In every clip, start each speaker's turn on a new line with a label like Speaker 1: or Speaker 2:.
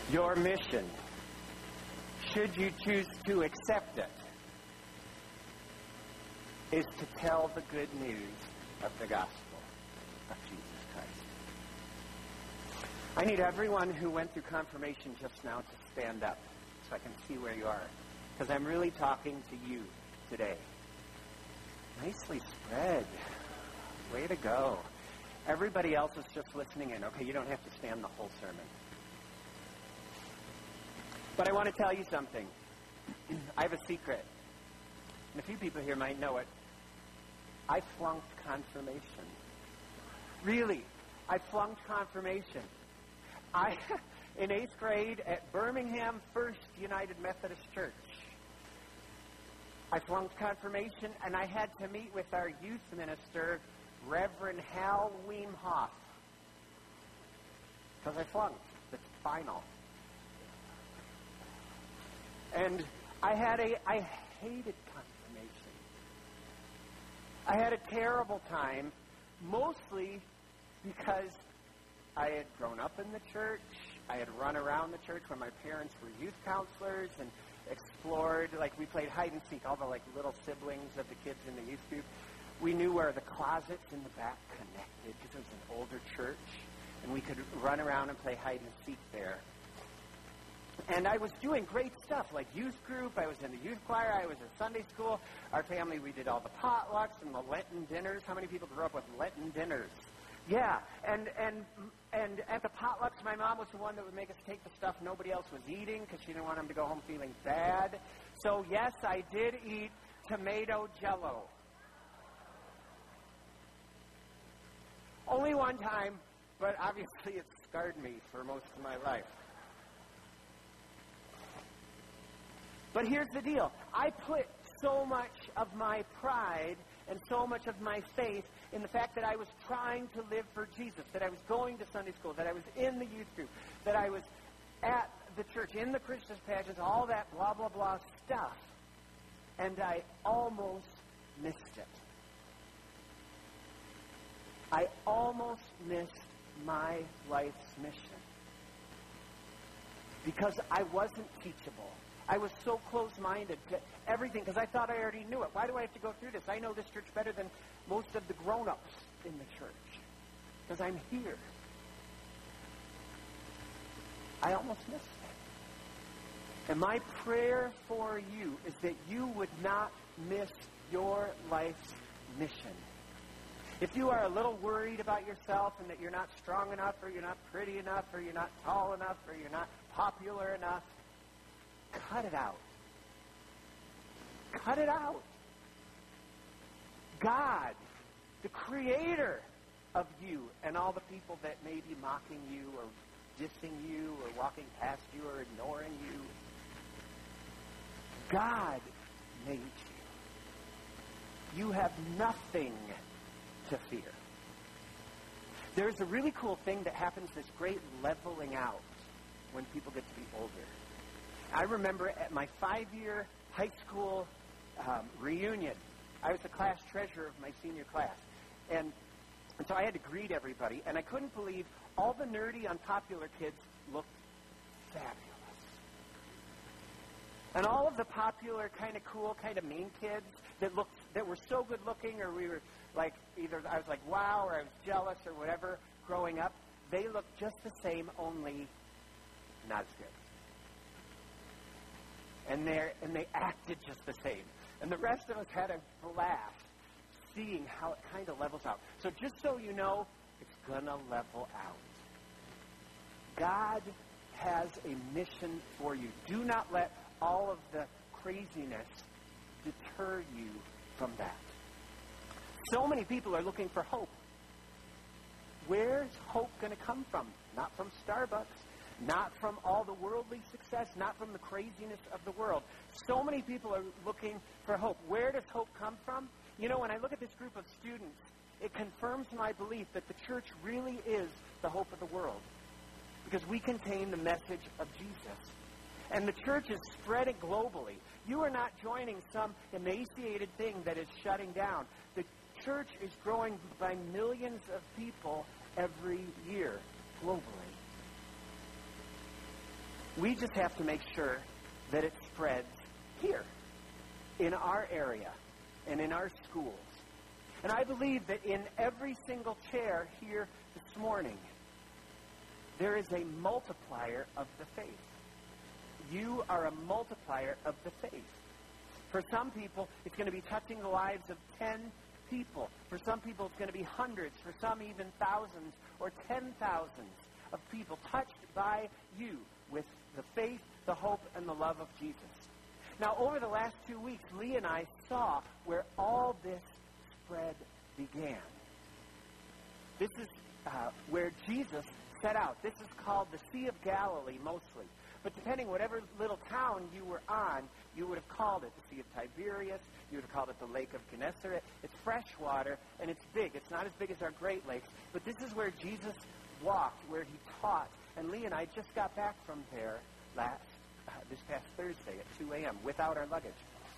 Speaker 1: Your mission, should you choose to accept it, is to tell the good news of the gospel of Jesus Christ. I need everyone who went through confirmation just now to stand up so I can see where you are, because I'm really talking to you today. Nicely spread. Way to go. Everybody else is just listening in. Okay, you don't have to stand the whole sermon. But I want to tell you something. I have a secret. And a few people here might know it. I flunked confirmation. Really, I flunked confirmation. In 8th grade at Birmingham First United Methodist Church, I flunked confirmation, and I had to meet with our youth minister, Reverend Hal Weemhoff, because I flunked the final. And I hated confirmation. I had a terrible time, mostly because I had grown up in the church. I had run around the church when my parents were youth counselors and explored, we played hide and seek, all the little siblings of the kids in the youth group. We knew where the closets in the back connected because it was an older church, and we could run around and play hide and seek there. And I was doing great stuff, like youth group. I was in the youth choir. I was in Sunday school. Our family, we did all the potlucks and the Lenten dinners. How many people grew up with Lenten dinners? Yeah, and at the potlucks, my mom was the one that would make us take the stuff nobody else was eating because she didn't want them to go home feeling bad. So, yes, I did eat tomato jello. Only one time, but obviously it scarred me for most of my life. But here's the deal. I put so much of my pride and so much of my faith in the fact that I was trying to live for Jesus, that I was going to Sunday school, that I was in the youth group, that I was at the church, in the Christmas pageants, all that blah, blah, blah stuff. And I almost missed it. I almost missed my life's mission because I wasn't teachable. I was so close-minded to everything because I thought I already knew it. Why do I have to go through this? I know this church better than most of the grown-ups in the church because I'm here. I almost missed it. And my prayer for you is that you would not miss your life's mission. If you are a little worried about yourself and that you're not strong enough or you're not pretty enough or you're not tall enough or you're not popular enough, cut it out. Cut it out. God, the creator of you and all the people that may be mocking you or dissing you or walking past you or ignoring you, God made you. You have nothing to fear. There's a really cool thing that happens, this great leveling out when people get to be older. I remember at my 5-year high school reunion, I was the class treasurer of my senior class. And so I had to greet everybody, and I couldn't believe all the nerdy, unpopular kids looked fabulous. And all of the popular, kind of cool, kind of mean kids that were so good looking, or we were either I was like, wow, or I was jealous, or whatever, growing up, they looked just the same, only not as good. And they acted just the same. And the rest of us had a blast seeing how it kind of levels out. So just so you know, it's going to level out. God has a mission for you. Do not let all of the craziness deter you from that. So many people are looking for hope. Where's hope going to come from? Not from Starbucks. Not from all the worldly success, not from the craziness of the world. So many people are looking for hope. Where does hope come from? You know, when I look at this group of students, it confirms my belief that the church really is the hope of the world because we contain the message of Jesus. And the church is spreading globally. You are not joining some emaciated thing that is shutting down. The church is growing by millions of people every year globally. We just have to make sure that it spreads here, in our area, and in our schools. And I believe that in every single chair here this morning, there is a multiplier of the faith. You are a multiplier of the faith. For some people, it's going to be touching the lives of 10 people. For some people, it's going to be hundreds. For some, even thousands or 10,000 of people touched by you with the faith, the hope, and the love of Jesus. Now, over the last 2 weeks, Lee and I saw where all this spread began. This is where Jesus set out. This is called the Sea of Galilee, mostly. But depending whatever little town you were on, you would have called it the Sea of Tiberias. You would have called it the Lake of Gennesaret. It's fresh water, and it's big. It's not as big as our Great Lakes. But this is where Jesus walked, where he taught. And Lee and I just got back from there this past Thursday at 2 a.m. without our luggage,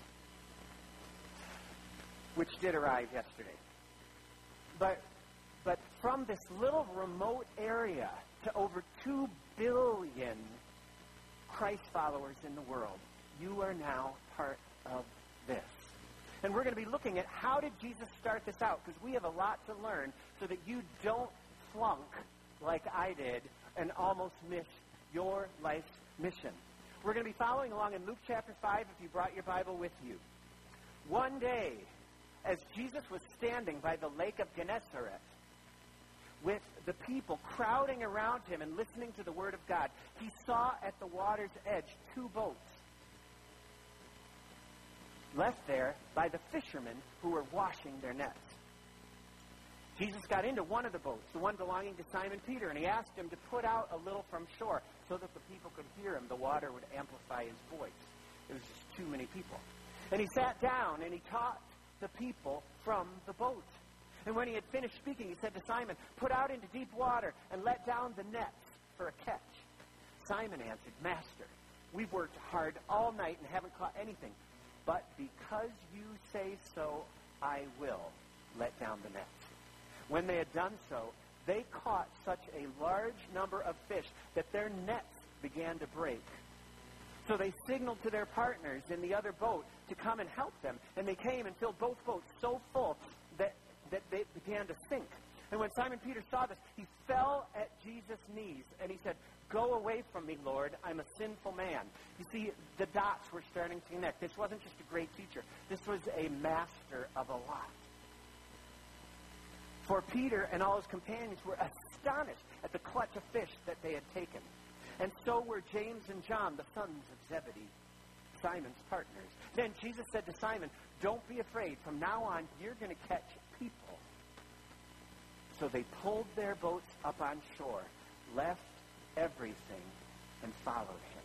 Speaker 1: which did arrive yesterday. But from this little remote area to over 2 billion Christ followers in the world, you are now part of this. And we're going to be looking at how did Jesus start this out, because we have a lot to learn so that you don't flunk like I did and almost miss your life's mission. We're going to be following along in Luke chapter 5 if you brought your Bible with you. One day, as Jesus was standing by the Lake of Gennesaret, with the people crowding around him and listening to the Word of God, he saw at the water's edge 2 boats left there by the fishermen who were washing their nets. Jesus got into one of the boats, the one belonging to Simon Peter, and he asked him to put out a little from shore so that the people could hear him. The water would amplify his voice. It was just too many people. And he sat down and he taught the people from the boat. And when he had finished speaking, he said to Simon, "Put out into deep water and let down the nets for a catch." Simon answered, "Master, we've worked hard all night and haven't caught anything. But because you say so, I will let down the nets." When they had done so, they caught such a large number of fish that their nets began to break. So they signaled to their partners in the other boat to come and help them. And they came and filled both boats so full that they began to sink. And when Simon Peter saw this, he fell at Jesus' knees and he said, "Go away from me, Lord. I'm a sinful man." You see, the dots were starting to connect. This wasn't just a great teacher. This was a master of a lot. For Peter and all his companions were astonished at the clutch of fish that they had taken. And so were James and John, the sons of Zebedee, Simon's partners. Then Jesus said to Simon, "Don't be afraid. From now on, you're going to catch people." So they pulled their boats up on shore, left everything, and followed him.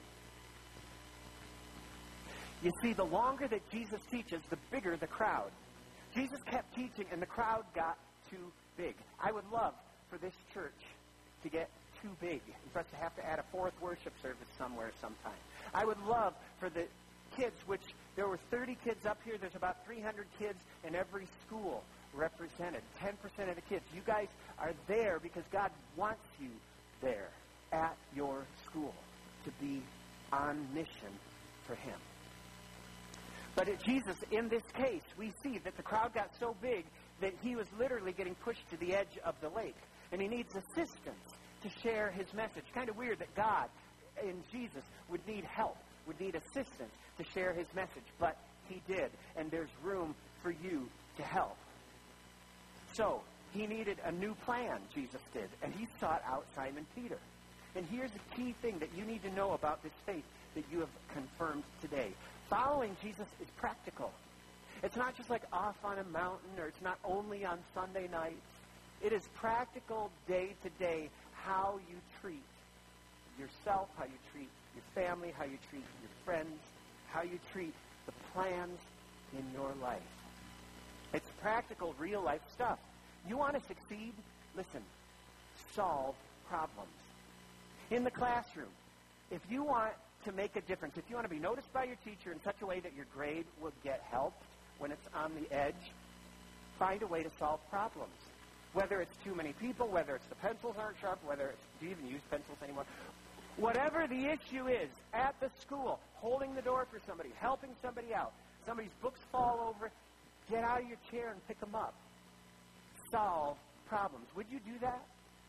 Speaker 1: You see, the longer that Jesus teaches, the bigger the crowd. Jesus kept teaching, and the crowd got too big. I would love for this church to get too big and for us to have to add a 4th worship service somewhere sometime. I would love for the kids, which there were 30 kids up here. There's about 300 kids in every school represented. 10% of the kids. You guys are there because God wants you there at your school to be on mission for him. But at Jesus, in this case, we see that the crowd got so big that he was literally getting pushed to the edge of the lake. And he needs assistance to share his message. Kind of weird that God in Jesus would need help, would need assistance to share his message. But he did. And there's room for you to help. So he needed a new plan, Jesus did. And he sought out Simon Peter. And here's the key thing that you need to know about this faith that you have confirmed today. Following Jesus is practical. It's not just like off on a mountain, or it's not only on Sunday nights. It is practical day to day, how you treat yourself, how you treat your family, how you treat your friends, how you treat the plans in your life. It's practical, real life stuff. You want to succeed? Listen, solve problems. In the classroom, if you want to make a difference, if you want to be noticed by your teacher in such a way that your grade will get helped when it's on the edge, find a way to solve problems. Whether it's too many people, whether it's the pencils aren't sharp, whether it's, do you even use pencils anymore? Whatever the issue is at the school, holding the door for somebody, helping somebody out, somebody's books fall over, get out of your chair and pick them up. Solve problems. Would you do that?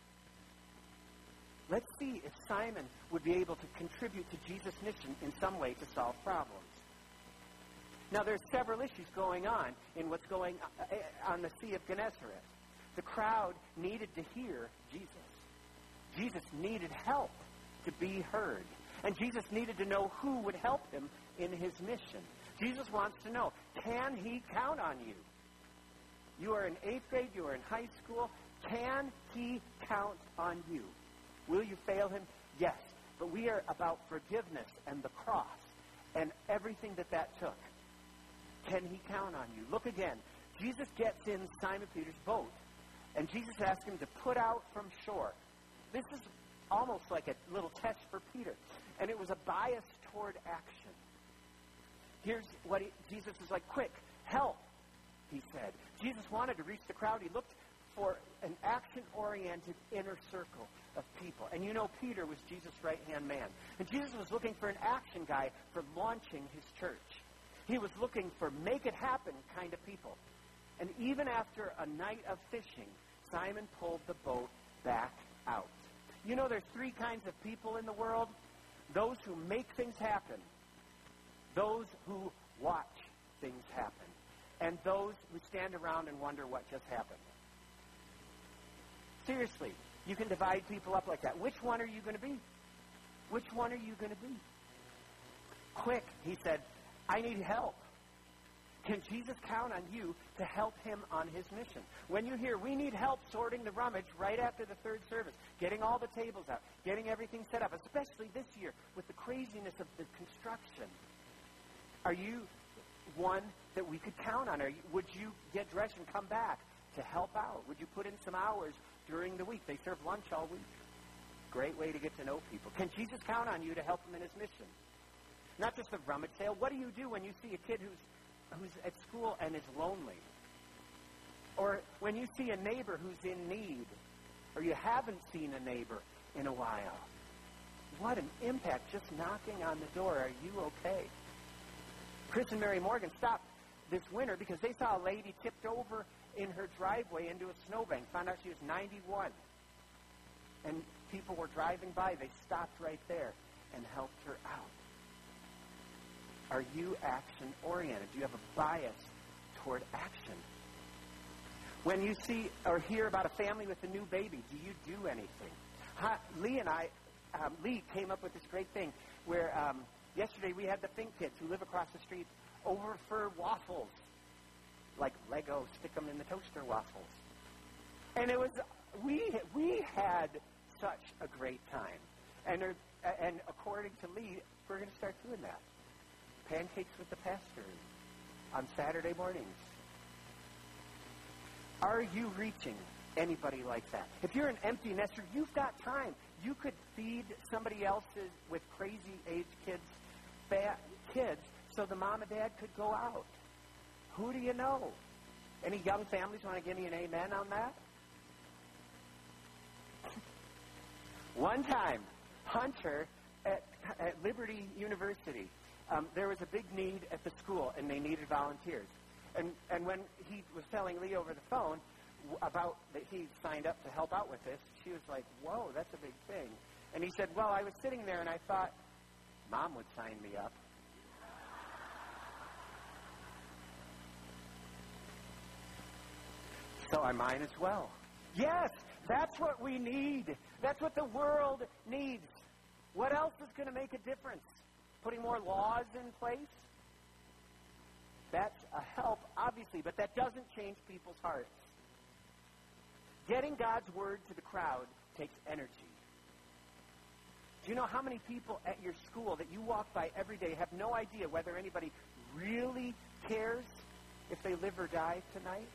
Speaker 1: Let's see if Simon would be able to contribute to Jesus' mission in some way to solve problems. Now, there's several issues going on in what's going on the Sea of Gennesaret. The crowd needed to hear Jesus. Jesus needed help to be heard. And Jesus needed to know who would help him in his mission. Jesus wants to know, can he count on you? You are in 8th grade, you are in high school. Can he count on you? Will you fail him? Yes. But we are about forgiveness and the cross and everything that took. Can he count on you? Look again. Jesus gets in Simon Peter's boat, and Jesus asks him to put out from shore. This is almost like a little test for Peter, and it was a bias toward action. Here's what Jesus is like, quick, help, he said. Jesus wanted to reach the crowd. He looked for an action-oriented inner circle of people. And you know Peter was Jesus' right-hand man. And Jesus was looking for an action guy for launching his church. He was looking for make-it-happen kind of people. And even after a night of fishing, Simon pulled the boat back out. You know there's 3 kinds of people in the world. Those who make things happen. Those who watch things happen. And those who stand around and wonder what just happened. Seriously, you can divide people up like that. Which one are you going to be? Which one are you going to be? Quick, he said, I need help. Can Jesus count on you to help him on his mission? When you hear, we need help sorting the rummage right after the 3rd service, getting all the tables out, getting everything set up, especially this year with the craziness of the construction, are you one that we could count on? Would you get dressed and come back to help out? Would you put in some hours during the week? They serve lunch all week. Great way to get to know people. Can Jesus count on you to help him in his mission? Not just the rummage sale. What do you do when you see a kid who's at school and is lonely? Or when you see a neighbor who's in need, or you haven't seen a neighbor in a while? What an impact just knocking on the door. Are you okay? Chris and Mary Morgan stopped this winter because they saw a lady tipped over in her driveway into a snowbank. Found out she was 91. And people were driving by. They stopped right there and helped her out. Are you action-oriented? Do you have a bias toward action? When you see or hear about a family with a new baby, do you do anything? Lee came up with this great thing where yesterday we had the Fink kids who live across the street over for waffles. Like Lego, stick them in the toaster waffles. And it was, we had such a great time. And according to Lee, we're going to start doing that. Pancakes with the pastor on Saturday mornings. Are you reaching anybody like that? If you're an empty nester, you've got time. You could feed somebody else's with crazy age kids, so the mom and dad could go out. Who do you know? Any young families want to give me an amen on that? One time, Hunter at Liberty University, there was a big need at the school, and they needed volunteers. And when he was telling Lee over the phone about that he signed up to help out with this, she was like, whoa, that's a big thing. And he said, well, I was sitting there, and I thought, Mom would sign me up. So I might as well. Yes, that's what we need. That's what the world needs. What else is going to make a difference? Putting more laws in place? That's a help, obviously, but that doesn't change people's hearts. Getting God's word to the crowd takes energy. Do you know how many people at your school that you walk by every day have no idea whether anybody really cares if they live or die tonight?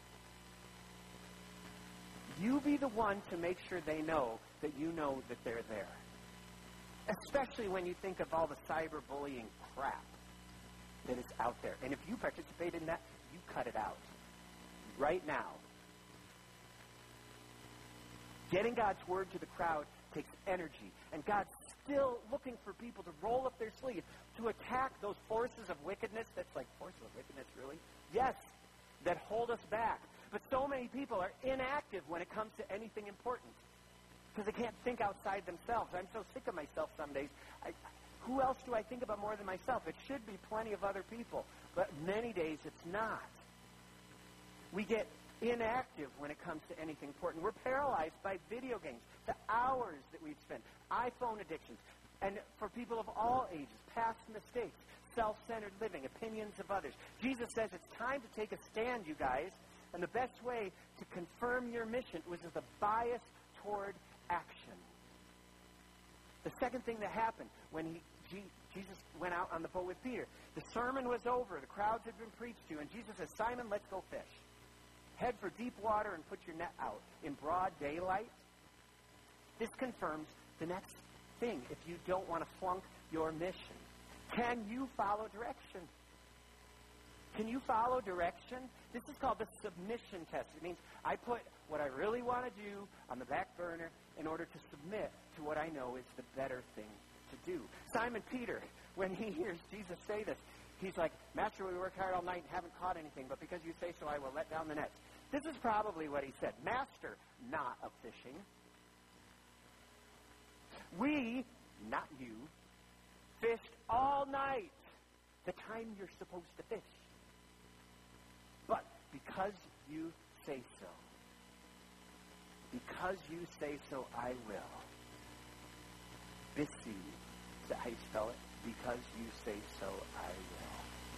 Speaker 1: You be the one to make sure they know that you know that they're there. Especially when you think of all the cyberbullying crap that is out there. And if you participate in that, you cut it out. Right now. Getting God's word to the crowd takes energy. And God's still looking for people to roll up their sleeves to attack those forces of wickedness. That's like, forces of wickedness, really? Yes, that hold us back. But so many people are inactive when it comes to anything important because they can't think outside themselves. I'm so sick of myself some days. Who else do I think about more than myself? It should be plenty of other people, but many days it's not. We get inactive when it comes to anything important. We're paralyzed by video games, the hours that we've spent, iPhone addictions, and for people of all ages, past mistakes, self-centered living, opinions of others. Jesus says it's time to take a stand, you guys, and the best way to confirm your mission was with a bias toward action. The second thing that happened when Jesus went out on the boat with Peter, the sermon was over, the crowds had been preached to, and Jesus says, Simon, let's go fish. Head for deep water and put your net out in broad daylight. This confirms the next thing if you don't want to flunk your mission. Can you follow direction? Can you follow direction? This is called the submission test. It means I put what I really want to do on the back burner in order to submit to what I know is the better thing to do. Simon Peter, when he hears Jesus say this, he's like, Master, we worked hard all night and haven't caught anything, but because you say so, I will let down the nets. This is probably what he said. Master, not of fishing. We, not you, fished all night, the time you're supposed to fish. But because you say so, I will. Bisi, is that how you spell it? Because you say so, I will.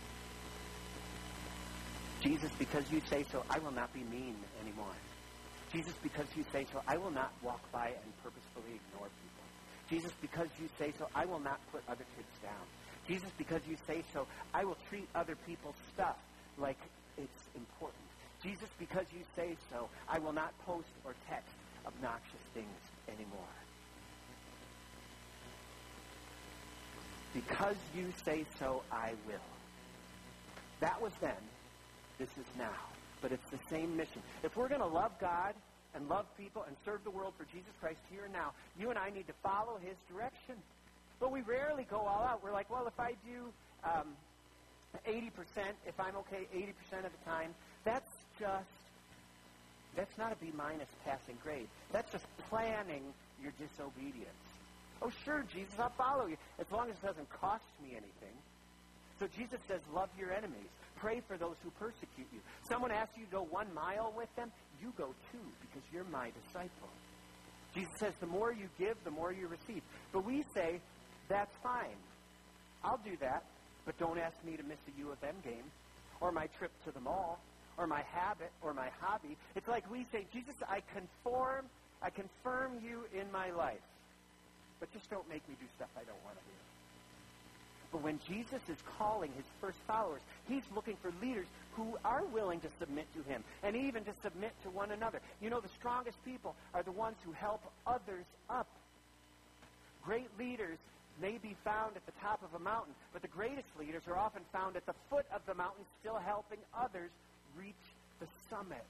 Speaker 1: Jesus, because you say so, I will not be mean anymore. Jesus, because you say so, I will not walk by and purposefully ignore people. Jesus, because you say so, I will not put other kids down. Jesus, because you say so, I will treat other people's stuff like it's important. Jesus, because you say so, I will not post or text obnoxious things anymore. Because you say so, I will. That was then. This is now. But it's the same mission. If we're going to love God and love people and serve the world for Jesus Christ here and now, you and I need to follow his direction. But we rarely go all out. We're like, well, if I do 80%, if I'm okay 80% of the time, that's not a B- passing grade. That's just planning your disobedience. Oh, sure, Jesus, I'll follow you, as long as it doesn't cost me anything. So Jesus says, love your enemies. Pray for those who persecute you. Someone asks you to go 1 mile with them, you go 2, because you're my disciple. Jesus says, the more you give, the more you receive. But we say, that's fine. I'll do that, but don't ask me to miss a U of M game, or my trip to the mall, or my habit, or my hobby. It's like we say, Jesus, I confirm you in my life. But just don't make me do stuff I don't want to do. But when Jesus is calling his first followers, he's looking for leaders who are willing to submit to him and even to submit to one another. You know, the strongest people are the ones who help others up. Great leaders may be found at the top of a mountain, but the greatest leaders are often found at the foot of the mountain, still helping others reach the summit.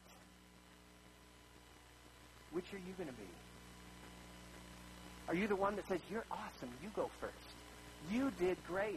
Speaker 1: Which are you going to be? Are you the one that says, you're awesome, you go first? You did great.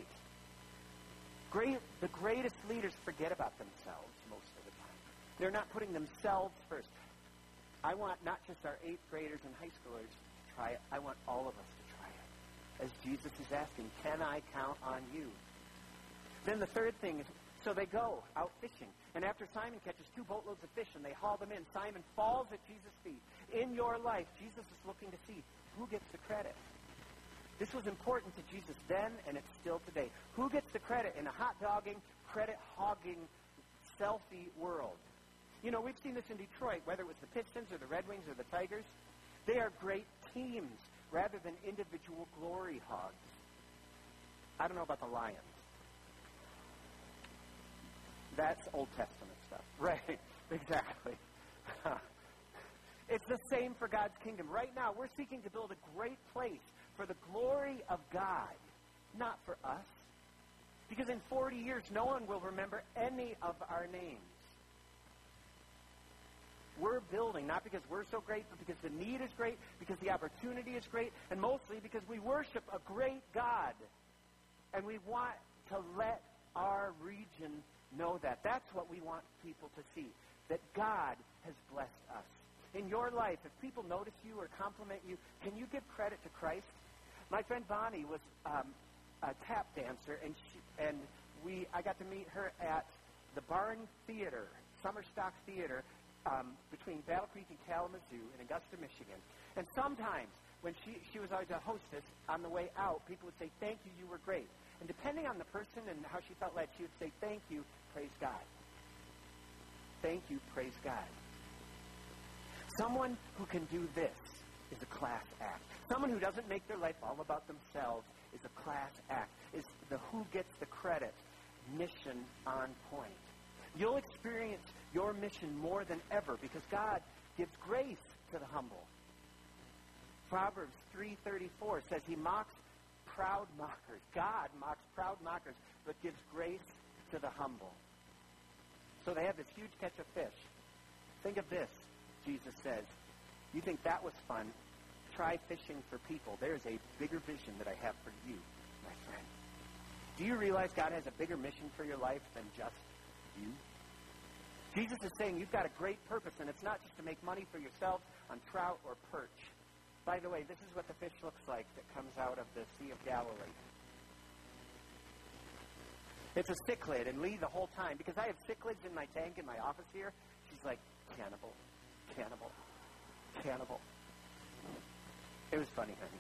Speaker 1: The greatest leaders forget about themselves most of the time. They're not putting themselves first. I want not just our 8th graders and high schoolers to try it. I want all of us to try it. As Jesus is asking, can I count on you? Then the third thing is, so they go out fishing. And after Simon catches 2 boatloads of fish and they haul them in, Simon falls at Jesus' feet. In your life, Jesus is looking to see who gets the credit. This was important to Jesus then, and it's still today. Who gets the credit in a hot-dogging, credit-hogging, selfie world? You know, we've seen this in Detroit, whether it was the Pistons or the Red Wings or the Tigers. They are great teams rather than individual glory hogs. I don't know about the Lions. That's Old Testament stuff. Right, exactly. It's the same for God's kingdom. Right now, we're seeking to build a great place for the glory of God, not for us. Because in 40 years, no one will remember any of our names. we're building, not because we're so great, but because the need is great, because the opportunity is great, and mostly because we worship a great God. And we want to let our region know that. That's what we want people to see, that God has blessed us. In your life, if people notice you or compliment you, can you give credit to Christ? My friend Bonnie was a tap dancer, and I got to meet her at the Barn Theater, Summer Stock Theater, between Battle Creek and Kalamazoo in Augusta, Michigan. And sometimes when she was always a hostess, on the way out, people would say, "Thank you, you were great." And depending on the person and how she felt led, she would say, "Thank you, praise God." Thank you, praise God. Someone who can do this is a class act. Someone who doesn't make their life all about themselves is a class act. Is the who gets the credit, mission on point. You'll experience your mission more than ever because God gives grace to the humble. Proverbs 3:34 says he mocks proud mockers. God mocks proud mockers, but gives grace to the humble. So they have this huge catch of fish. Think of this, Jesus says. You think that was fun? Try fishing for people. There's a bigger vision that I have for you, my friend. Do you realize God has a bigger mission for your life than just you? Jesus is saying you've got a great purpose, and it's not just to make money for yourself on trout or perch. By the way, this is what the fish looks like that comes out of the Sea of Galilee. It's a cichlid, and Lee the whole time, because I have cichlids in my tank in my office here, she's like, cannibal, cannibal, cannibal. It was funny, honey.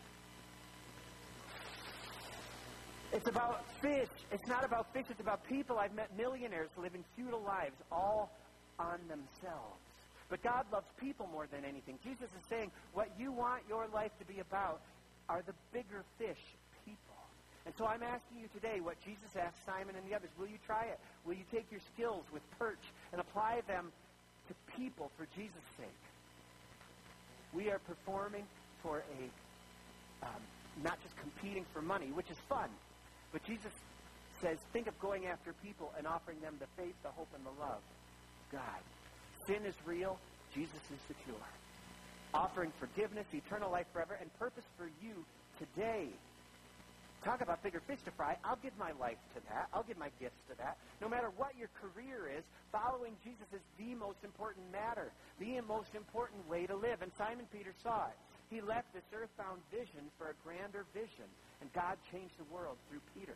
Speaker 1: It's about fish. It's not about fish. It's about people. I've met millionaires living feudal lives all on themselves. But God loves people more than anything. Jesus is saying what you want your life to be about are the bigger fish, people. And so I'm asking you today what Jesus asked Simon and the others. Will you try it? Will you take your skills with perch and apply them to people for Jesus' sake? We are performing for not just competing for money, which is fun. But Jesus says, think of going after people and offering them the faith, the hope, and the love of God. Sin is real. Jesus is the cure. Offering forgiveness, eternal life forever, and purpose for you today. Talk about bigger fish to fry. I'll give my life to that. I'll give my gifts to that. No matter what your career is, following Jesus is the most important matter, the most important way to live. And Simon Peter saw it. He left this earthbound vision for a grander vision, and God changed the world through Peter.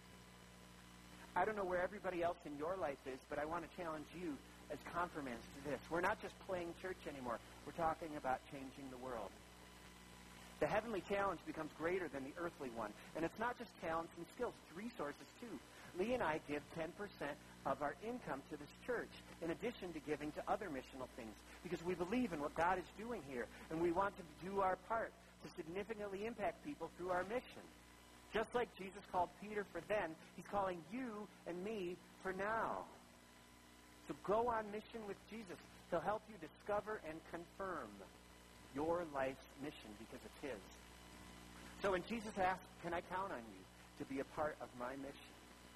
Speaker 1: I don't know where everybody else in your life is, but I want to challenge you as confirmants to this. We're not just playing church anymore. We're talking about changing the world. The heavenly challenge becomes greater than the earthly one. And it's not just talents and skills, it's resources too. Lee and I give 10% of our income to this church, in addition to giving to other missional things, because we believe in what God is doing here, and we want to do our part to significantly impact people through our mission. Just like Jesus called Peter for then, he's calling you and me for now. So go on mission with Jesus. He'll help you discover and confirm your life's mission because it's his. So when Jesus asks, can I count on you to be a part of my mission?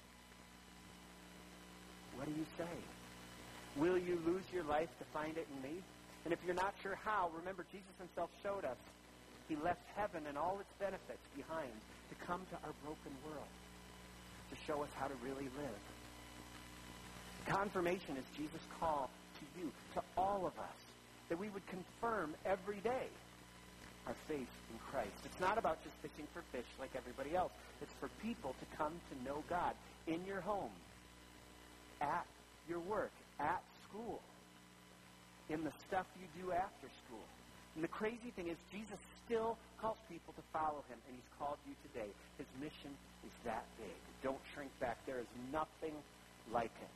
Speaker 1: What do you say? Will you lose your life to find it in me? And if you're not sure how, remember Jesus himself showed us. He left heaven and all its benefits behind to come to our broken world, to show us how to really live. Confirmation is Jesus' call to you, to all of us, that we would confirm every day our faith in Christ. It's not about just fishing for fish like everybody else. It's for people to come to know God in your home, at your work, at school, in the stuff you do after school. And the crazy thing is Jesus still calls people to follow him, and he's called you today. His mission is that big. Don't shrink back. There is nothing like it.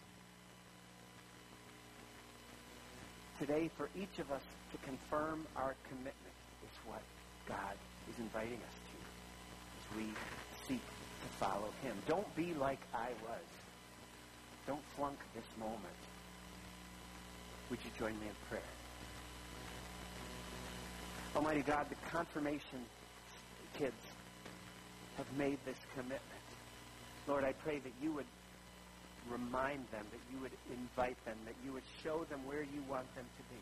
Speaker 1: Today, for each of us to confirm our commitment is what God is inviting us to as we seek to follow him. Don't be like I was. Don't flunk this moment. Would you join me in prayer? Almighty God, the confirmation kids have made this commitment. Lord, I pray that you would remind them, that you would invite them, that you would show them where you want them to be.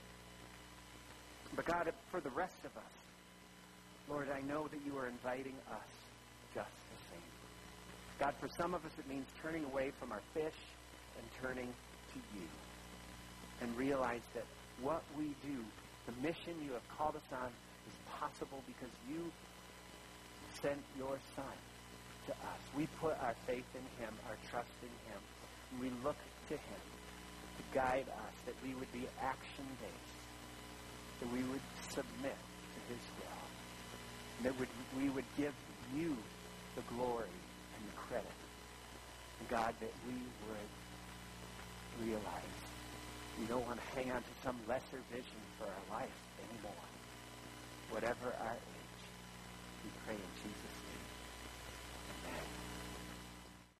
Speaker 1: But God, for the rest of us, Lord, I know that you are inviting us just the same. God, for some of us it means turning away from our fish and turning to you. And realize that what we do, the mission you have called us on, is possible because you sent your Son to us. We put our faith in him, our trust in him. And we look to him to guide us, that we would be action-based, that we would submit to his will, and that we would give you the glory and the credit. And God, that we would realize we don't want to hang on to some lesser vision for our life anymore. Whatever our age, we pray in Jesus' name. Amen.